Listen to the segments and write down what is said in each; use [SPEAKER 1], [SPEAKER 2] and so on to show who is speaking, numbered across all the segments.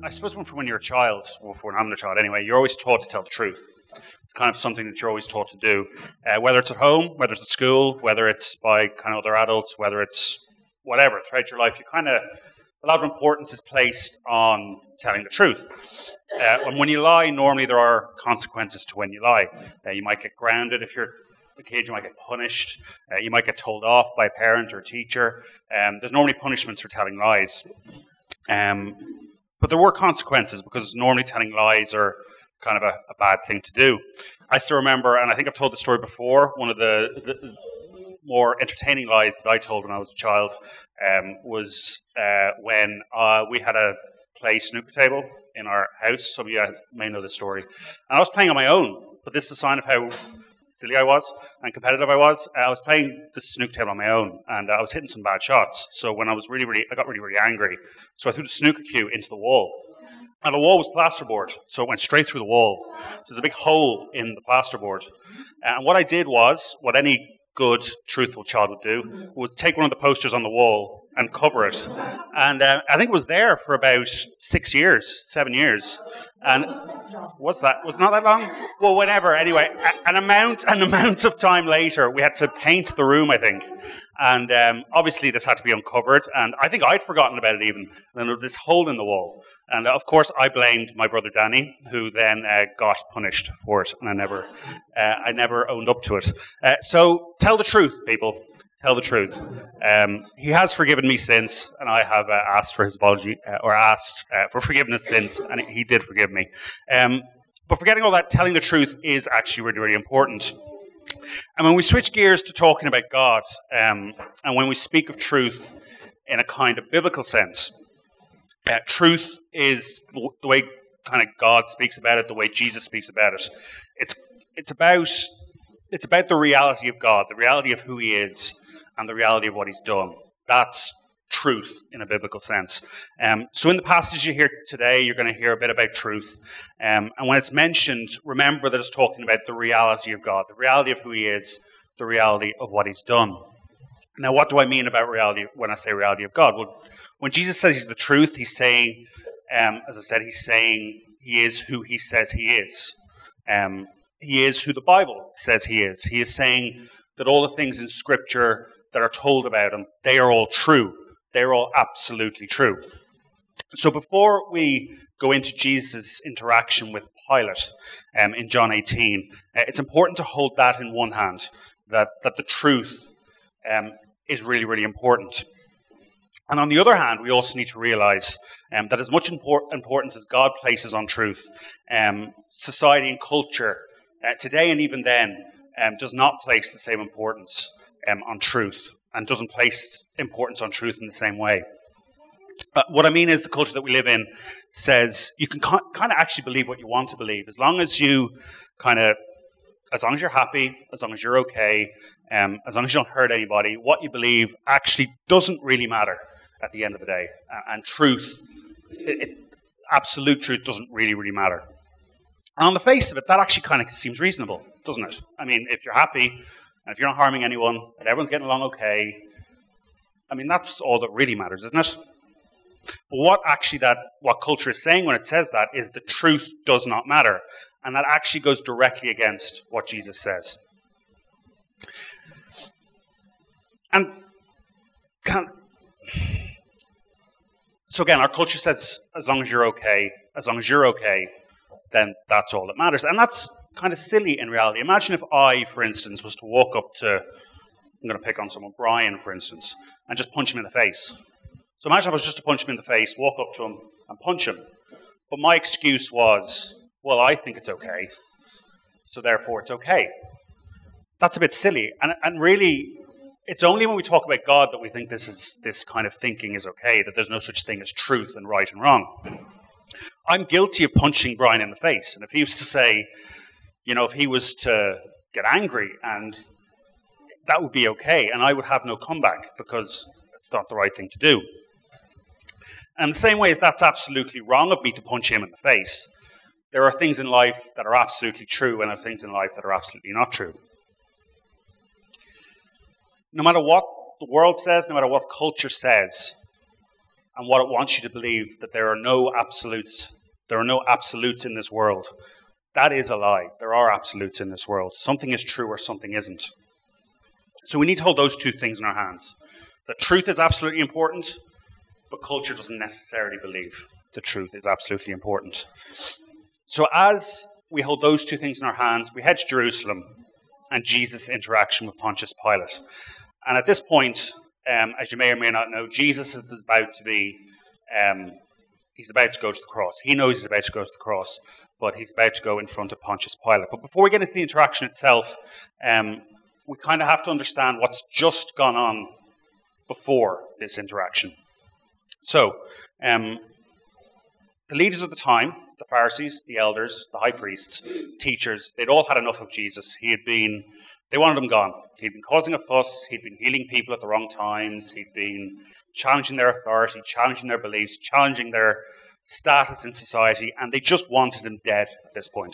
[SPEAKER 1] suppose when you're a child, or when I'm a child anyway, you're always taught to tell the truth. It's kind of something that you're always taught to do, whether it's at home, whether it's at school, whether it's by kind of other adults, whether it's whatever. Throughout your life, a lot of importance is placed on telling the truth. And when you lie, normally there are consequences to when you lie. You might get grounded if you're a kid, you might get punished, you might get told off by a parent or a teacher. There's normally punishments for telling lies. But there were consequences because normally telling lies are kind of a bad thing to do. I still remember, and I think I've told the story before, one of the more entertaining lies that I told when I was a child was when we had a play snooker table in our house. Some of you may know this story. And I was playing on my own, but this is a sign of how silly I was and competitive I was. I was playing the snooker table on my own, and I was hitting some bad shots. So when I was I got really angry. So I threw the snooker cue into the wall. And the wall was plasterboard, so it went straight through the wall. So there's a big hole in the plasterboard. And what I did was, what any good, truthful child would do, was take one of the posters on the wall and cover it. And I think it was there for about 7 years. And was not that long? Well, whenever. Anyway, an amount of time later, we had to paint the room, I think. And obviously this had to be uncovered. And I think I'd forgotten about it even. And there was this hole in the wall. And of course, I blamed my brother Danny, who then got punished for it. And I never owned up to it. So tell the truth, people. Tell the truth. He has forgiven me since, and I have asked for his apology, or asked for forgiveness since, and he did forgive me. But forgetting all that, telling the truth is actually really important. And when we switch gears to talking about God, and when we speak of truth in a kind of biblical sense, truth is the way kind of God speaks about it, the way Jesus speaks about it. It's about the reality of God, the reality of who he is, and the reality of what he's done. That's truth in a biblical sense. So in the passage you hear today, you're going to hear a bit about truth. And when it's mentioned, remember that it's talking about the reality of God, the reality of who he is, the reality of what he's done. Now, what do I mean about reality when I say reality of God? Well, when Jesus says he's the truth, he's saying, as I said, he's saying he is who he says he is. He is who the Bible says he is. He is saying that all the things in Scripture that are told about him, they are all true. They're all absolutely true. So before we go into Jesus' interaction with Pilate in John 18, it's important to hold that in one hand, that the truth is really important. And on the other hand, we also need to realize that as much importance as God places on truth, society and culture today and even then does not place the same importance on truth, and doesn't place importance on truth in the same way. What I mean is the culture that we live in says you can kind of actually believe what you want to believe, as long as you're happy, as long as you're okay, as long as you don't hurt anybody. What you believe actually doesn't really matter at the end of the day. And truth, absolute truth doesn't really matter. And on the face of it, that actually kind of seems reasonable, doesn't it? I mean, if you're happy, and if you're not harming anyone, and everyone's getting along okay, I mean, that's all that really matters, isn't it? But what culture is saying when it says that is the truth does not matter. And that actually goes directly against what Jesus says. And so again, our culture says, as long as you're okay, then that's all that matters. And that's kind of silly in reality. Imagine if I, for instance, was to walk up to, I'm going to pick on someone, Brian, for instance, and just punch him in the face. So imagine if I was just to punch him in the face, walk up to him and punch him. But my excuse was, well, I think it's okay, so therefore it's okay. That's a bit silly. And really, it's only when we talk about God that we think this kind of thinking is okay, that there's no such thing as truth and right and wrong. I'm guilty of punching Brian in the face. And if he was to say, if he was to get angry, and that would be okay, and I would have no comeback because it's not the right thing to do. And the same way as that's absolutely wrong of me to punch him in the face, there are things in life that are absolutely true, and there are things in life that are absolutely not true. No matter what the world says, no matter what culture says, and what it wants you to believe, that there are no absolutes. There are no absolutes in this world. That is a lie. There are absolutes in this world. Something is true or something isn't. So we need to hold those two things in our hands. The truth is absolutely important, but culture doesn't necessarily believe the truth is absolutely important. So as we hold those two things in our hands, we head to Jerusalem and Jesus' interaction with Pontius Pilate. And at this point, as you may or may not know, Jesus is about to be, he's about to go to the cross. He knows he's about to go to the cross, but he's about to go in front of Pontius Pilate. But before we get into the interaction itself, we kind of have to understand what's just gone on before this interaction. So, the leaders of the time, the Pharisees, the elders, the high priests, teachers, they'd all had enough of Jesus. They wanted him gone. He'd been causing a fuss. He'd been healing people at the wrong times. He'd been challenging their authority, challenging their beliefs, challenging their status in society, and they just wanted him dead at this point.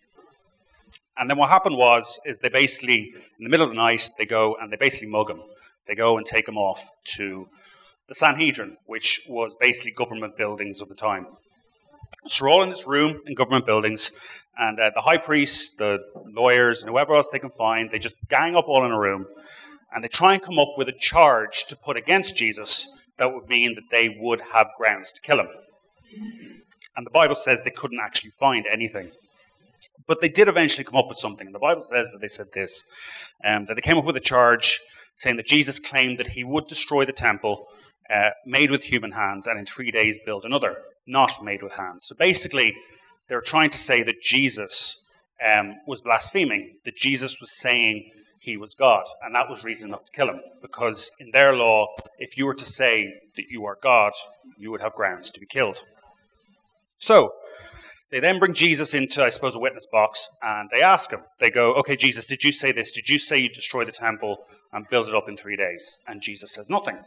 [SPEAKER 1] And then what happened is they basically, in the middle of the night, they go and they basically mug him. They go and take him off to the Sanhedrin, which was basically government buildings of the time. So we're all in this room in government buildings, and the high priests, the lawyers, and whoever else they can find, they just gang up all in a room, and they try and come up with a charge to put against Jesus that would mean that they would have grounds to kill him. And the Bible says they couldn't actually find anything. But they did eventually come up with something. And the Bible says that they said this, that they came up with a charge saying that Jesus claimed that he would destroy the temple made with human hands and in 3 days build another, not made with hands. So basically, they were trying to say that Jesus was blaspheming, that Jesus was saying he was God, and that was reason enough to kill him, because in their law, if you were to say that you are God, you would have grounds to be killed. So, they then bring Jesus into, I suppose, a witness box, and they ask him. They go, okay, Jesus, did you say this? Did you say you destroy the temple and build it up in 3 days? And Jesus says nothing.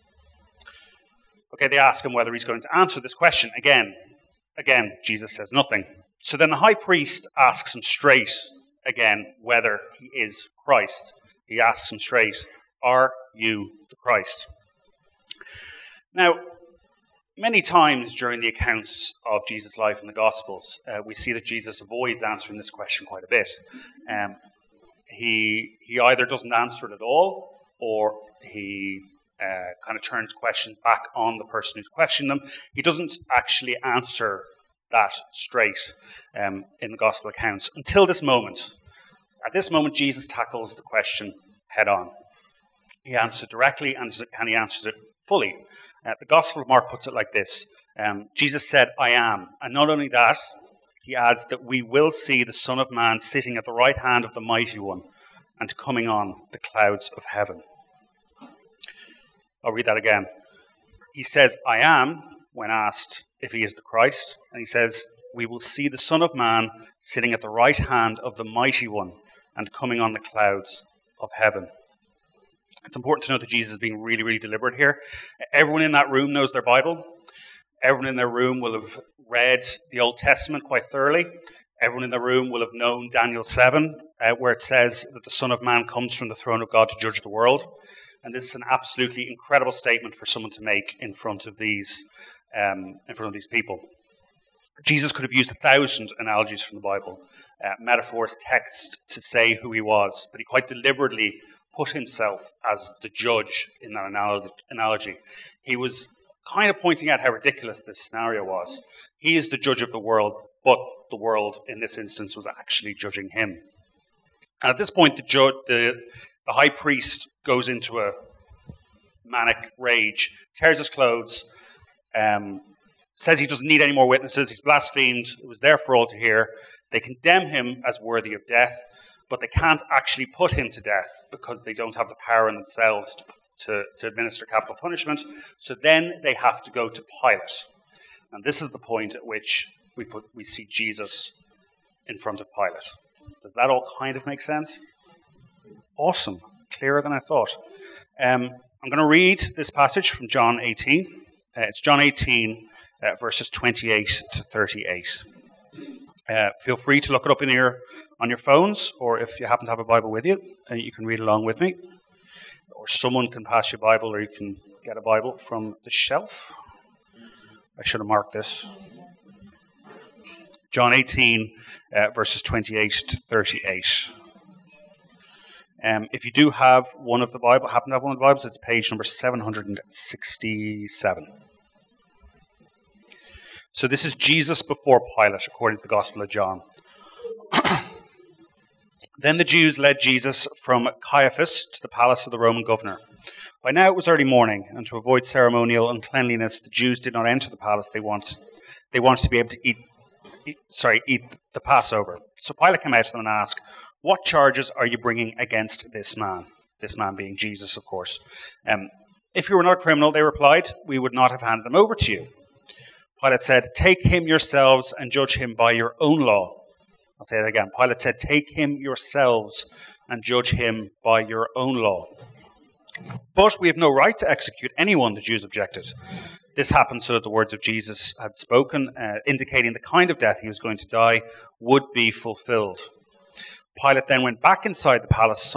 [SPEAKER 1] Okay, they ask him whether he's going to answer this question. Again, Jesus says nothing. So then the high priest asks him straight, again, whether he is Christ. He asks him straight, are you the Christ? Now, many times during the accounts of Jesus' life in the Gospels, we see that Jesus avoids answering this question quite a bit. He either doesn't answer it at all, or he kind of turns questions back on the person who's questioning them. He doesn't actually answer that straight in the Gospel accounts until this moment. At this moment, Jesus tackles the question head on. He answers it directly and he answers it fully. The Gospel of Mark puts it like this. Jesus said, I am. And not only that, he adds that we will see the Son of Man sitting at the right hand of the Mighty One and coming on the clouds of heaven. I'll read that again. He says, I am, when asked if he is the Christ. And he says, we will see the Son of Man sitting at the right hand of the Mighty One and coming on the clouds of heaven. It's important to note that Jesus is being really, really deliberate here. Everyone in that room knows their Bible. Everyone in their room will have read the Old Testament quite thoroughly. Everyone in the room will have known Daniel 7, where it says that the Son of Man comes from the throne of God to judge the world. And this is an absolutely incredible statement for someone to make in front of these people. Jesus could have used 1,000 analogies from the Bible, metaphors, text to say who he was, but he quite deliberately put himself as the judge in that analogy. He was kind of pointing out how ridiculous this scenario was. He is the judge of the world, but the world in this instance was actually judging him. And at this point, the high priest goes into a manic rage, tears his clothes, says he doesn't need any more witnesses, he's blasphemed, it was there for all to hear. They condemn him as worthy of death, but they can't actually put him to death because they don't have the power in themselves to administer capital punishment. So then they have to go to Pilate. And this is the point at which we see Jesus in front of Pilate. Does that all kind of make sense? Awesome. Clearer than I thought. I'm going to read this passage from John 18. It's John 18, verses 28 to 38. Feel free to look it up on your phones, or if you happen to have a Bible with you, you can read along with me. Or someone can pass you a Bible, or you can get a Bible from the shelf. I should have marked this. John 18, verses 28 to 38. If you do have one of the Bible, happen to have one of the Bibles, it's page number 767. So this is Jesus before Pilate, according to the Gospel of John. Then the Jews led Jesus from Caiaphas to the palace of the Roman governor. By now it was early morning, and to avoid ceremonial uncleanliness, the Jews did not enter the palace. They wanted to be able to eat the Passover. So Pilate came out to them and asked, "What charges are you bringing against this man?" This man being Jesus, of course. "If you were not a criminal," they replied, "we would not have handed him over to you." Pilate said, "Take him yourselves and judge him by your own law." I'll say it again. Pilate said, "Take him yourselves and judge him by your own law." "But we have no right to execute anyone," the Jews objected. This happened so that the words of Jesus had spoken, indicating the kind of death he was going to die, would be fulfilled. Pilate then went back inside the palace,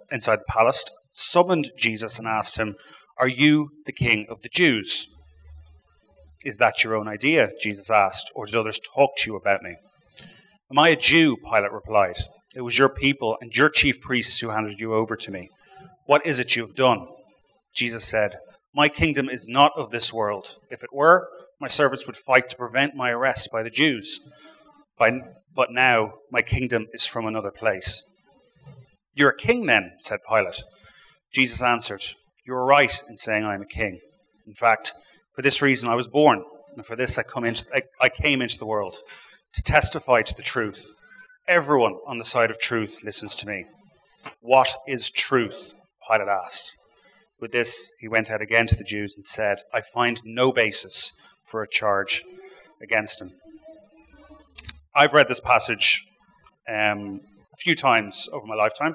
[SPEAKER 1] summoned Jesus and asked him, "Are you the king of the Jews?" "Is that your own idea?" Jesus asked, "or did others talk to you about me?" "Am I a Jew?" Pilate replied. "It was your people and your chief priests who handed you over to me. What is it you have done?" Jesus said, "My kingdom is not of this world. If it were, my servants would fight to prevent my arrest by the Jews. But now my kingdom is from another place." "You're a king then," said Pilate. Jesus answered, "You are right in saying I am a king. In fact, for this reason I was born, and for this I came into the world, to testify to the truth. Everyone on the side of truth listens to me." "What is truth?" Pilate asked. With this, he went out again to the Jews and said, "I find no basis for a charge against him." I've read this passage a few times over my lifetime.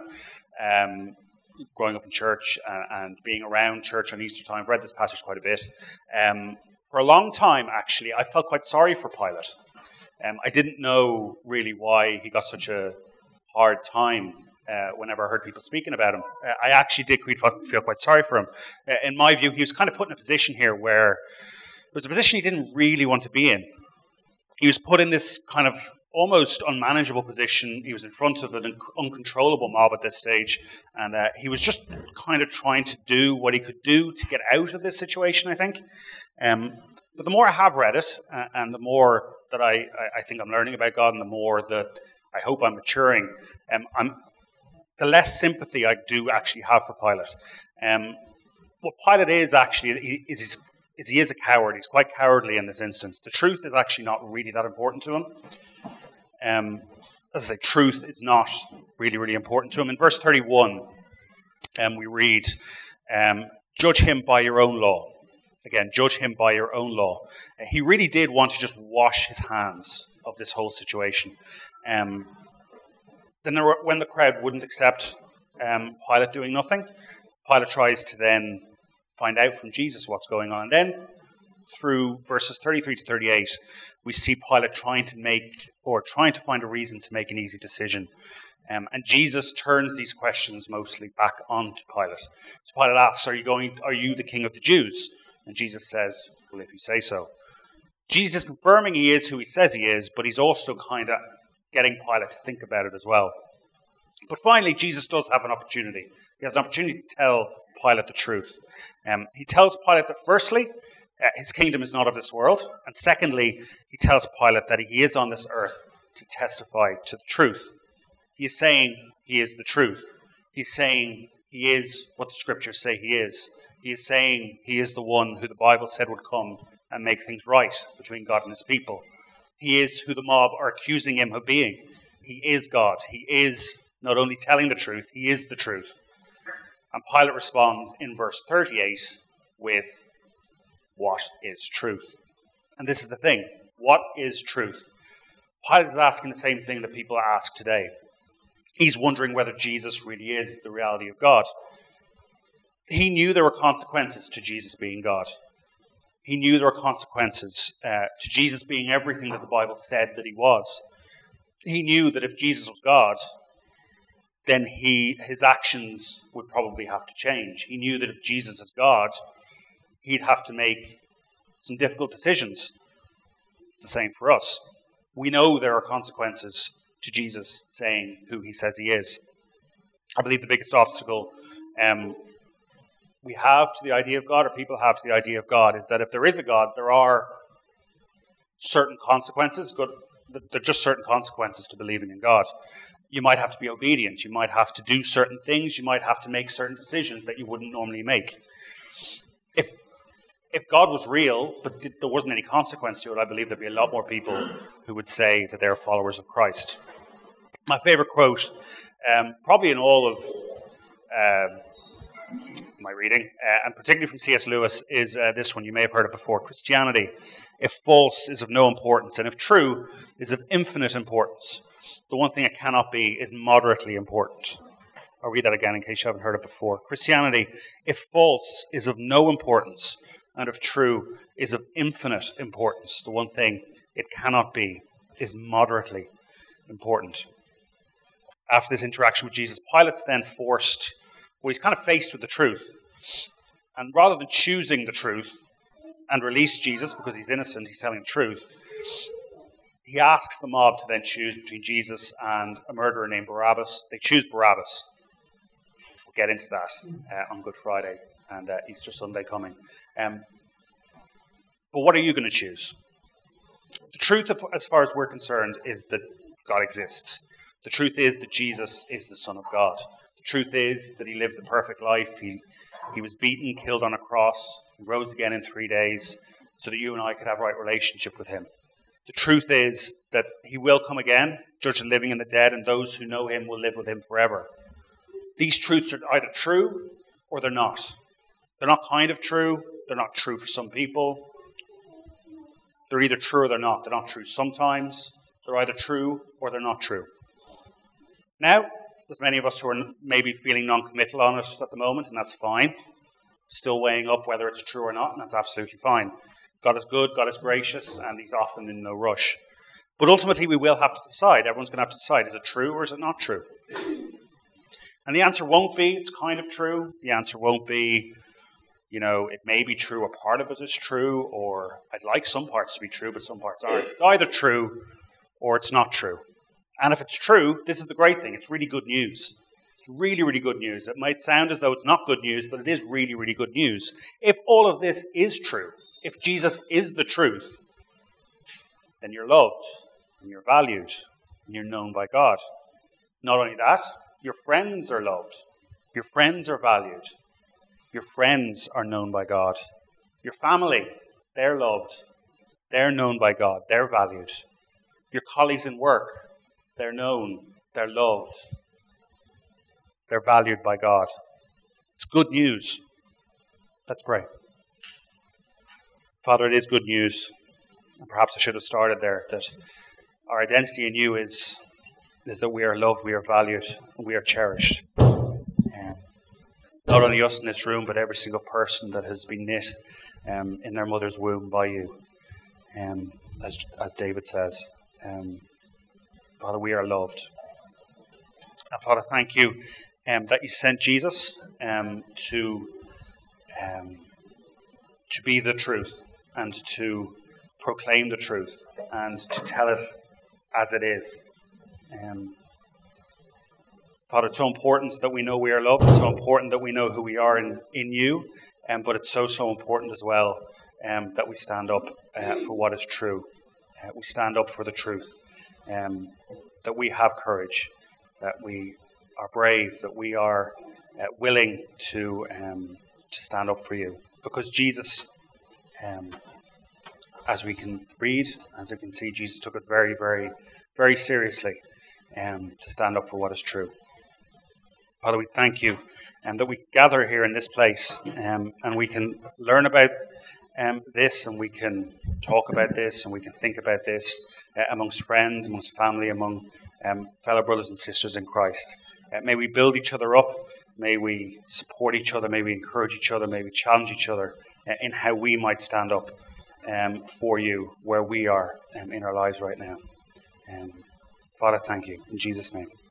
[SPEAKER 1] Growing up in church and being around church on Easter time, I've read this passage quite a bit. For a long time, actually, I felt quite sorry for Pilate. I didn't know really why he got such a hard time whenever I heard people speaking about him. I actually did feel quite sorry for him. In my view, he was kind of put in a position here where it was a position he didn't really want to be in. He was put in this kind of almost unmanageable position. He was in front of an uncontrollable mob at this stage, and he was just kind of trying to do what he could do to get out of this situation, I think. But the more I have read it, and the more that I think I'm learning about God, and the more that I hope I'm maturing, the less sympathy I do actually have for Pilate. What Pilate is actually is he is a coward. He's quite cowardly in this instance. The truth is actually not really that important to him. As I say, truth is not really, really important to him. In verse 31, we read, "Judge him by your own law." Again, judge him by your own law. He really did want to just wash his hands of this whole situation. Then when the crowd wouldn't accept Pilate doing nothing, Pilate tries to then find out from Jesus what's going on. And then through verses 33 to 38, we see Pilate trying to find a reason to make an easy decision. And Jesus turns these questions mostly back onto Pilate. So Pilate asks, "Are you the king of the Jews?" And Jesus says, "Well, if you say so." Jesus is confirming he is who he says he is, but he's also kind of getting Pilate to think about it as well. But finally, Jesus does have an opportunity. He has an opportunity to tell Pilate the truth. He tells Pilate that firstly, his kingdom is not of this world. And secondly, he tells Pilate that he is on this earth to testify to the truth. He is saying he is the truth. He's saying he is what the scriptures say he is. He is saying he is the one who the Bible said would come and make things right between God and his people. He is who the mob are accusing him of being. He is God. He is not only telling the truth, he is the truth. And Pilate responds in verse 38 with, "What is truth?" And this is the thing. What is truth? Pilate is asking the same thing that people ask today. He's wondering whether Jesus really is the reality of God. He knew there were consequences to Jesus being God. He knew there were consequences to Jesus being everything that the Bible said that he was. He knew that if Jesus was God, then his actions would probably have to change. He knew that if Jesus is God, he'd have to make some difficult decisions. It's the same for us. We know there are consequences to Jesus saying who he says he is. I believe the biggest obstacle we have to the idea of God, or people have to the idea of God, is that if there is a God, there are certain consequences. There are just certain consequences to believing in God. You might have to be obedient. You might have to do certain things. You might have to make certain decisions that you wouldn't normally make. If God was real, but there wasn't any consequence to it, I believe there'd be a lot more people who would say that they're followers of Christ. My favorite quote, probably in all of my reading, and particularly from C.S. Lewis, is this one. You may have heard it before. Christianity, if false, is of no importance, and if true, is of infinite importance. The one thing it cannot be is moderately important. I'll read that again in case you haven't heard it before. Christianity, if false, is of no importance, and if true, is of infinite importance. The one thing it cannot be is moderately important. After this interaction with Jesus, Pilate's then he's kind of faced with the truth. And rather than choosing the truth and release Jesus because he's innocent, he's telling the truth, he asks the mob to then choose between Jesus and a murderer named Barabbas. They choose Barabbas. We'll get into that on Good Friday and Easter Sunday coming. But what are you going to choose? The truth, as far as we're concerned, is that God exists. The truth is that Jesus is the Son of God. The truth is that he lived the perfect life. He was beaten, killed on a cross, and rose again in 3 days so that you and I could have a right relationship with him. The truth is that he will come again, judge the living and the dead, and those who know him will live with him forever. These truths are either true or they're not. They're not kind of true. They're not true for some people. They're either true or they're not. They're not true sometimes. They're either true or they're not true. Now, there's many of us who are maybe feeling non-committal on it at the moment, and that's fine. Still weighing up whether it's true or not, and that's absolutely fine. God is good, God is gracious, and he's often in no rush. But ultimately, we will have to decide. Everyone's going to have to decide, is it true or is it not true? And the answer won't be, it's kind of true. The answer won't be, it may be true, or part of it is true, or I'd like some parts to be true, but some parts aren't. It's either true or it's not true. And if it's true, this is the great thing. It's really good news. It's really, really good news. It might sound as though it's not good news, but it is really, really good news. If all of this is true, if Jesus is the truth, then you're loved, and you're valued, and you're known by God. Not only that, your friends are loved. Your friends are valued. Your friends are known by God. Your family, they're loved. They're known by God. They're valued. Your colleagues in work, they're known. They're loved. They're valued by God. It's good news. Let's pray. Father, it is good news. And perhaps I should have started there, that our identity in you is that we are loved, we are valued, and we are cherished. Not only us in this room, but every single person that has been knit in their mother's womb by you, as David says. Father, we are loved. And Father, thank you that you sent Jesus to be the truth and to proclaim the truth and to tell it as it is. Father, it's so important that we know we are loved. It's so important that we know who we are in you. But it's so important as well that we stand up for what is true. We stand up for the truth. That we have courage. That we are brave. That we are willing to stand up for you. Because Jesus, as we can read, as we can see, Jesus took it very, very, very seriously to stand up for what is true. Father, we thank you that we gather here in this place and we can learn about this, and we can talk about this, and we can think about this amongst friends, amongst family, among fellow brothers and sisters in Christ. May we build each other up. May we support each other. May we encourage each other. May we challenge each other in how we might stand up for you where we are in our lives right now. Father, thank you. In Jesus' name.